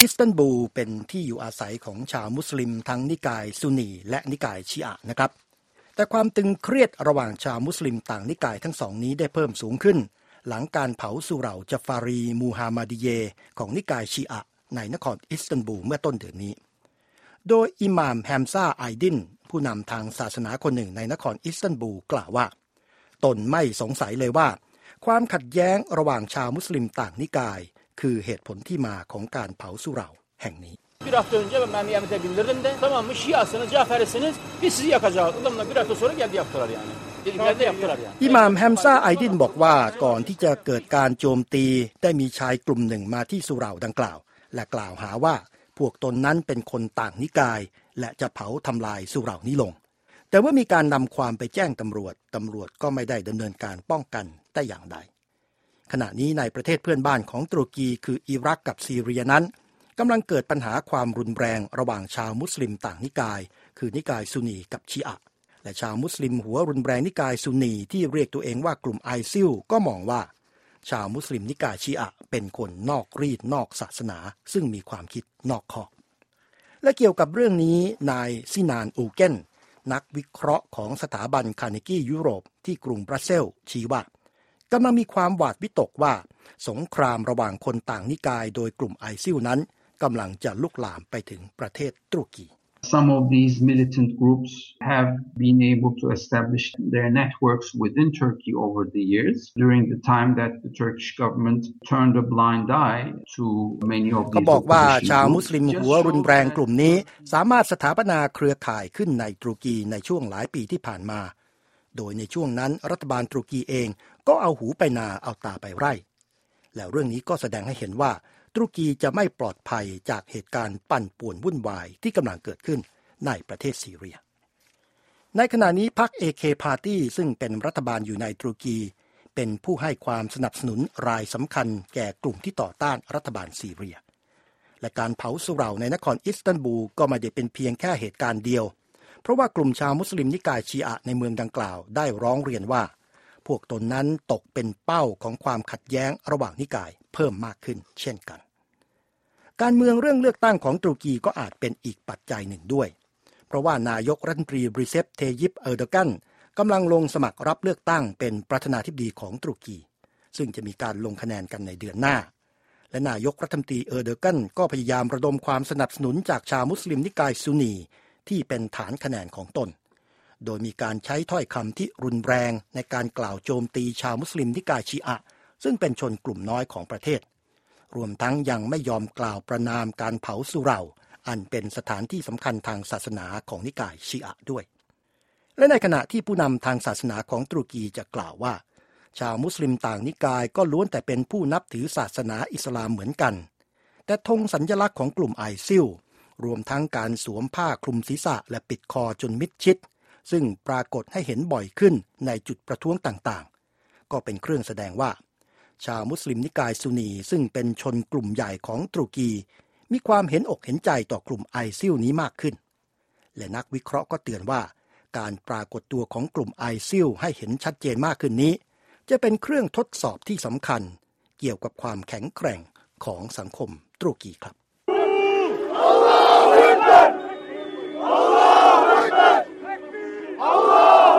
อิสตันบูลเป็นที่อยู่อาศัยของชาวมุสลิมทั้งนิกายซุนนีและนิกายชีอะห์นะครับแต่ความตึงเครียดระหว่างชาวมุสลิมต่างนิกายทั้งสองนี้ได้เพิ่มสูงขึ้นหลังการเผาสุเหร่าจัฟารีมูฮัมมัดีเยของนิกายชีอะห์ในนครอิสตันบูลเมื่อต้นเดือนนี้โดยอิหม่ามแฮมซาไอดินผู้นำทางศาสนาคนหนึ่งในนครอิสตันบูลกล่าวว่าตนไม่สงสัยเลยว่าความขัดแย้งระหว่างชาวมุสลิมต่างนิกายคือเหตุผลที่มาของการเผาสุเหร่าแห่งนี้ Bir hafta önce ben memlekete bildirdim de tamam mı Şiasınız, Caferisiniz biz sizi yakacağız. Adamlar bir hafta sonra geldi yaptılar yani. Dediklerinde yaptılar yani. อิหม่ามแฮมซาไอดินบอกว่าก่อนที่จะเกิดการโจมตีได้มีชายกลุ่มหนึ่งมาที่สุเหร่าดังกล่าวและกล่าวหาว่าพวกตนนั้นเป็นคนต่างนิกายและจะเผาทำลายสุเหร่านี้ลงแต่ว่ามีการนำความไปแจ้งตำรวจก็ไม่ได้ดำเนินการป้องกันแต่อย่างใดขณะนี้ในประเทศเพื่อนบ้านของตุรกีคืออิรักกับซีเรียนั้นกำลังเกิดปัญหาความรุนแรงระหว่างชาวมุสลิมต่างนิกายคือนิกายซุนนีกับชีอะห์และชาวมุสลิมหัวรุนแรงนิกายซุนนีที่เรียกตัวเองว่ากลุ่มไอซิลก็มองว่าชาวมุสลิมนิกายชีอะห์เป็นคนนอกรีดนอกศาสนาซึ่งมีความคิดนอกขอบและเกี่ยวกับเรื่องนี้นายซินานอูเกนนักวิเคราะห์ของสถาบันคาร์เนกี้ยุโรปที่กรุงบรัสเซลส์ชี้ว่ากำลังมีความหวาดวิตกว่าสงครามระหว่างคนต่างนิกายโดยกลุ่มไอซิลนั้นกำลังจะลุกลามไปถึงประเทศตุรกี Some of these militant groups have been able to establish their networks within Turkey over the years during the time that the Turkish government turned a blind eye to many of these เขาบอกว่าชาวมุสลิมหัวรุนแรงกลุ่มนี้สามารถสถาปนาเครือข่ายขึ้นในตุรกีในช่วงหลายปีที่ผ่านมาโดยในช่วงนั้นรัฐบาลตุรกีเองก็เอาหูไปนาเอาตาไปไร่แล้วเรื่องนี้ก็แสดงให้เห็นว่าตุรกีจะไม่ปลอดภัยจากเหตุการณ์ปั่นป่วนวุ่นวายที่กำลังเกิดขึ้นในประเทศซีเรียในขณะนี้พรรค AK Party ซึ่งเป็นรัฐบาลอยู่ในตุรกีเป็นผู้ให้ความสนับสนุนรายสำคัญแก่กลุ่มที่ต่อต้านรัฐบาลซีเรียและการเผาสุเหร่าในนครอิสตันบูลก็ไม่ได้เป็นเพียงแค่เหตุการณ์เดียวเพราะว่ากลุ่มชาวมุสลิมนิกายชีอะห์ในเมืองดังกล่าวได้ร้องเรียนว่าพวกตนนั้นตกเป็นเป้าของความขัดแย้งระหว่างนิกายเพิ่มมากขึ้นเช่นกันการเมืองเรื่องเลือกตั้งของตุรกีก็อาจเป็นอีกปัจจัยหนึ่งด้วยเพราะว่านายกรัฐมนตรีรีเซป เทยิป เออร์โดกันกำลังลงสมัครรับเลือกตั้งเป็นประธานาธิบดีของตุรกีซึ่งจะมีการลงคะแนนกันในเดือนหน้าและนายกรัฐมนตรีเออร์โดกันก็พยายามระดมความสนับสนุนจากชาวมุสลิมนิกายซุนนีที่เป็นฐานคะแนนของตนโดยมีการใช้ถ้อยคำที่รุนแรงในการกล่าวโจมตีชาวมุสลิมนิกายชีอะห์ซึ่งเป็นชนกลุ่มน้อยของประเทศรวมทั้งยังไม่ยอมกล่าวประนามการเผาสุเหร่าอันเป็นสถานที่สำคัญทางศาสนาของนิกายชีอะห์ด้วยและในขณะที่ผู้นำทางศาสนาของตุรกีจะกล่าวว่าชาวมุสลิมต่างนิกายก็ล้วนแต่เป็นผู้นับถือศาสนาอิสลามเหมือนกันแต่ธงสัญลักษณ์ของกลุ่มไอซิลรวมทั้งการสวมผ้าคลุมศีรษะและปิดคอจนมิดชิดซึ่งปรากฏให้เห็นบ่อยขึ้นในจุดประท้วงต่างๆก็เป็นเครื่องแสดงว่าชาวมุสลิมนิกายซุนนีซึ่งเป็นชนกลุ่มใหญ่ของตุรกีมีความเห็นอกเห็นใจต่อกลุ่มไอซิลนี้มากขึ้นและนักวิเคราะห์ก็เตือนว่าการปรากฏตัวของกลุ่มไอซิลให้เห็นชัดเจนมากขึ้นนี้จะเป็นเครื่องทดสอบที่สำคัญเกี่ยวกับความแข็งแกร่งของสังคมตุรกีครับ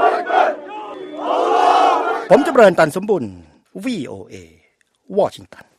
ผมจำเริญ ตันสมบุญ VOA วอชิงตัน